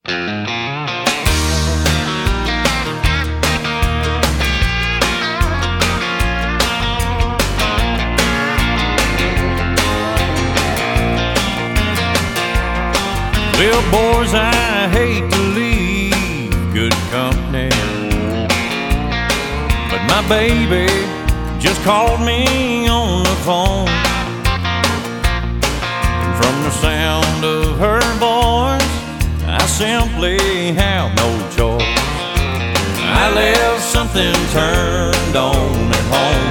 Well, boys, I hate to leave good company, but my baby just called me on the phone. And from the sound of her voice, I simply have no choice. I left something turned on at home.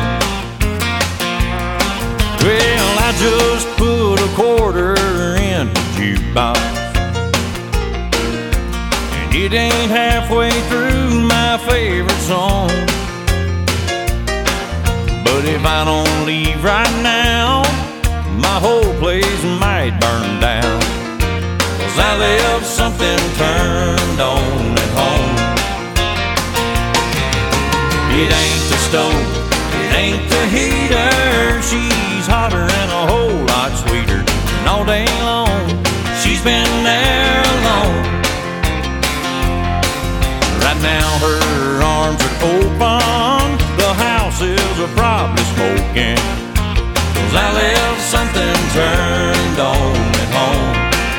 Well, I just put a quarter in the jukebox. It ain't halfway through my favorite song. But if I don't leave right now, my whole place might burn down. 'Cause I left something turned on at home. It ain't the stove, it ain't the heater. She's hotter and a whole lot sweeter. And all day long, she's been there alone. Right now her arms are open, the house is probably smoking. 'Cause I left something turned on at home.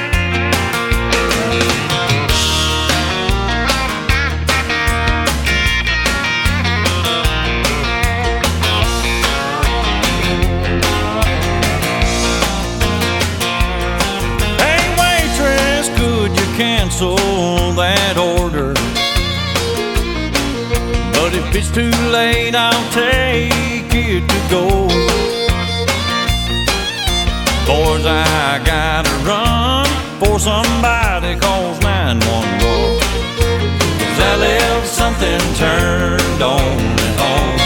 Hey waitress, could you cancel that order? But if it's too late, I'll take it to go. Boys, I gotta run for somebody calls 911. 'Cause I left something turned on at home.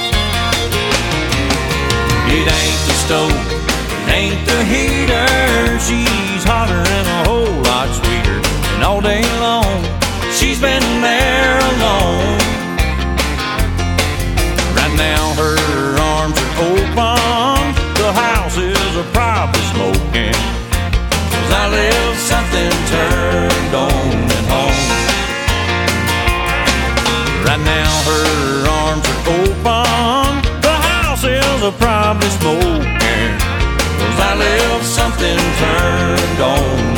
It ain't the stove, it ain't the heater. She's hotter and a whole lot sweeter. And all day long, she's been there alone. Now her arms are open, the house is probably smoking. 'Cause I left something turned on at home. Right now her arms are open, the house is probably smoking. 'Cause I left something turned on